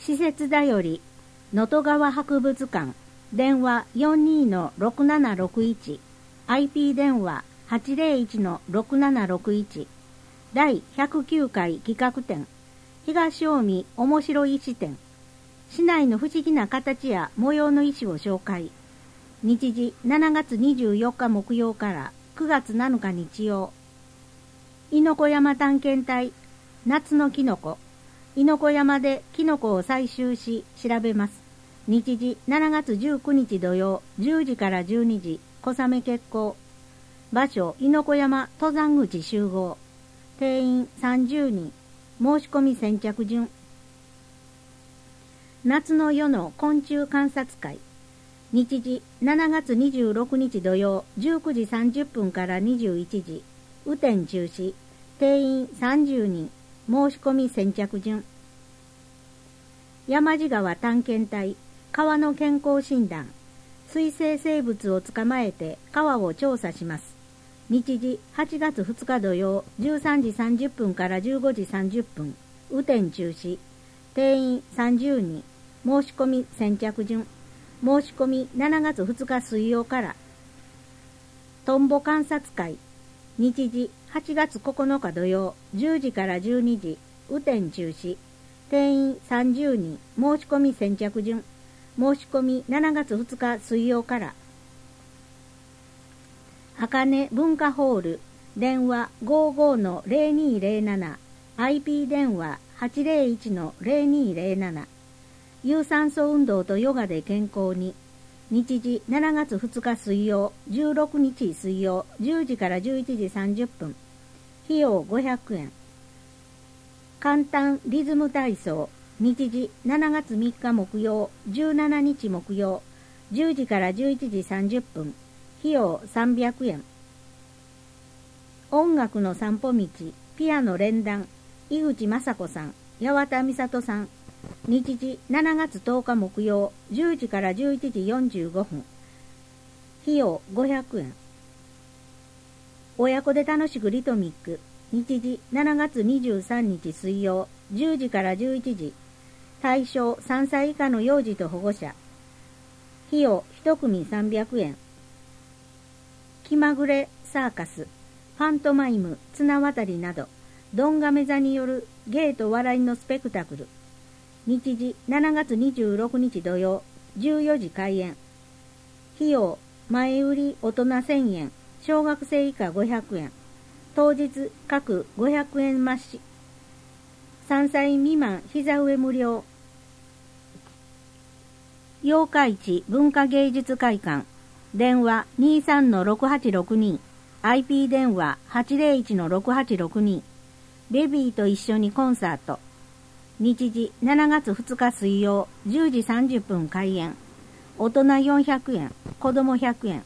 施設だより能登川博物館電話 42-6761 IP 電話 801-6761 第109回企画展東近江おもしろ石展市内の不思議な形や模様の石を紹介日時7月24日木曜から9月7日日曜猪子山探検隊夏のキノコ猪子山でキノコを採集し調べます日時7月19日土曜10時から12時小雨決行場所猪子山登山口集合定員30人申し込み先着順夏の夜の昆虫観察会日時7月26日土曜19時30分から21時雨天中止定員30人申し込み先着順山地川探検隊川の健康診断水生生物を捕まえて川を調査します日時8月2日土曜13時30分から15時30分雨天中止定員30人申し込み先着順申し込み7月2日水曜からトンボ観察会日時8月9日土曜10時から12時雨天中止定員30人申し込み先着順申し込み7月2日水曜から茜文化ホール電話 55-0207 IP 電話 801-0207 有酸素運動とヨガで健康に日時7月2日水曜16日水曜10時から11時30分費用500円簡単リズム体操日時7月3日木曜17日木曜10時から11時30分費用300円音楽の散歩道ピアノ連弾井口雅子さん八幡美里さん日時7月10日木曜10時から11時45分費用500円親子で楽しくリトミック日時7月23日水曜10時から11時対象3歳以下の幼児と保護者費用1組300円気まぐれサーカスファントマイム綱渡りなどドンガメ座による芸と笑いのスペクタクル日時7月26日土曜14時開演費用前売り大人1000円小学生以下500円当日各500円増し3歳未満膝上無料八日市文化芸術会館電話 23-6862 IP 電話 801-6862 ベビーと一緒にコンサート日時7月2日水曜10時30分開演大人400円子供100円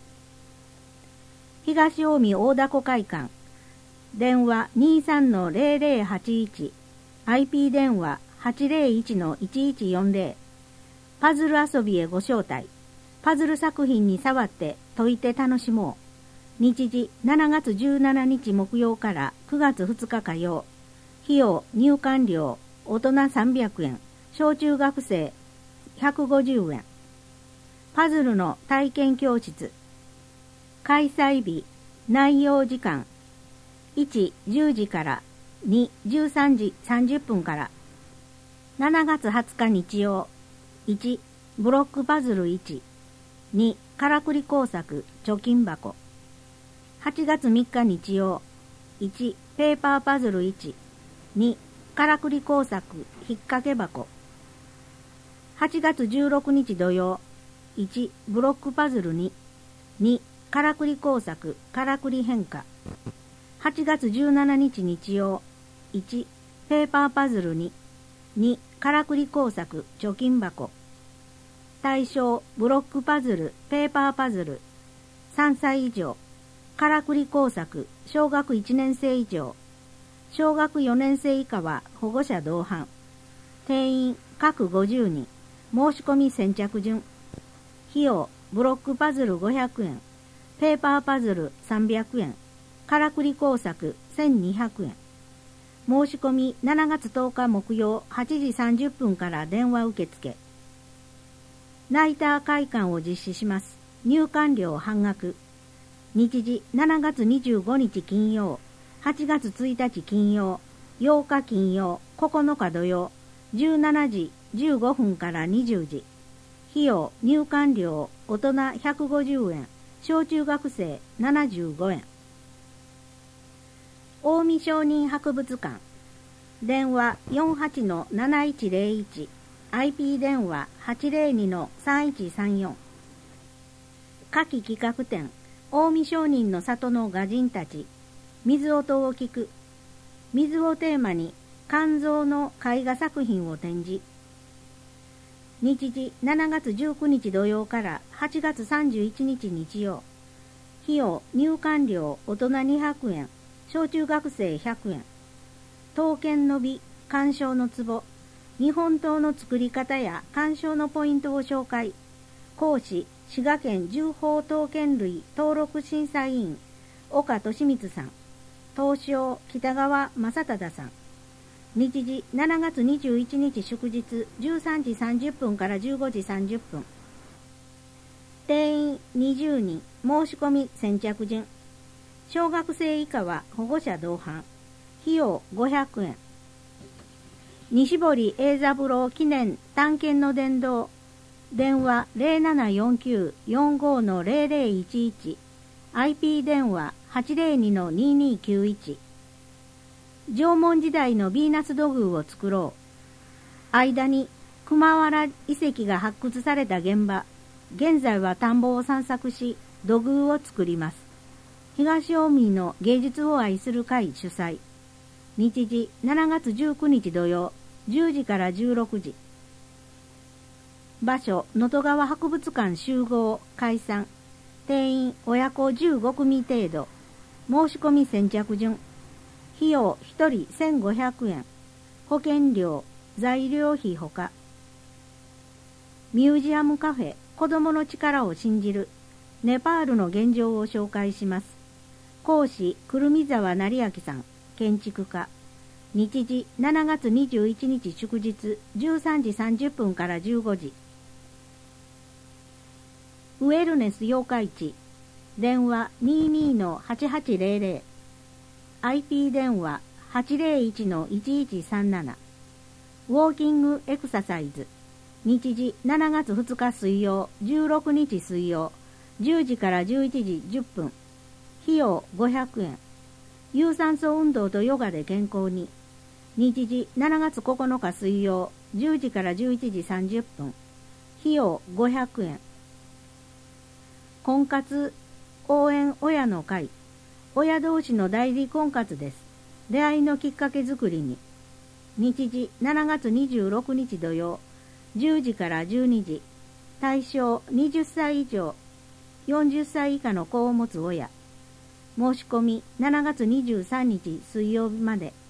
東近江大凧会館電話 23-0081 IP 電話 801-1140 パズル遊びへご招待パズル作品に触って解いて楽しもう日時7月17日木曜から9月2日火曜費用入館料大人300円小中学生150円パズルの体験教室開催日内容時間1、10時から2、13時30分から7月20日日曜1、ブロックパズル1 2、からくり工作貯金箱8月3日日曜1、ペーパーパズル1 2、からくり工作引っ掛け箱8月16日土曜1、ブロックパズル2 2、からくり工作からくり変化8月17日日曜1、ペーパーパズル2 2、からくり工作貯金箱対象ブロックパズルペーパーパズル3歳以上からくり工作小学1年生以上小学4年生以下は保護者同伴定員各50人申し込み先着順費用ブロックパズル500円ペーパーパズル300円からくり工作1200円申し込み7月10日木曜8時30分から電話受付。ナイター会館を実施します。入館料半額。日時7月25日金曜、8月1日金曜、8日金曜、9日土曜、17時15分から20時。費用入館料大人150円、小中学生75円。近江商人博物館。電話 48-7101、IP 電話 802-3134。夏季企画展、近江商人の里の画人たち、水音を聞く。水をテーマに、肝臓の絵画作品を展示。日時7月19日土曜から8月31日日曜。費用入館料大人200円、小中学生100円。刀剣の美、鑑賞のツボ、日本刀の作り方や鑑賞のポイントを紹介。講師、滋賀県銃砲刀剣類登録審査委員、岡俊光さん。刀匠、北川正忠さん。日時7月21日祝日13時30分から15時30分。定員20人、申し込み先着順。小学生以下は保護者同伴。費用500円。西堀栄三郎記念探検の伝道。電話 0749-45-0011。IP 電話 802-2291。縄文時代のヴィーナス土偶を作ろう。間に熊原遺跡が発掘された現場。現在は田んぼを散策し、土偶を作ります。東近江の芸術を愛する会主催。日時7月19日土曜、10時から16時。場所、能登川博物館集合、解散。定員親子15組程度。申し込み先着順。費用1人1500円。保険料、材料費ほか。ミュージアムカフェ、子供の力を信じる。ネパールの現状を紹介します。講師、くるみざわ成明さん、建築家。日時7月21日祝日13時30分から15時。ウェルネス八日市。電話 22-8800。IP 電話 801-1137。ウォーキングエクササイズ。日時7月2日水曜、16日水曜、10時から11時10分。費用500円。有酸素運動とヨガで健康に。日時7月9日水曜、10時から11時30分。費用500円。婚活応援親の会。親同士の代理婚活です。出会いのきっかけ作りに。日時7月26日土曜、10時から12時。対象20歳以上、40歳以下の子を持つ親。申し込み7月23日水曜日まで。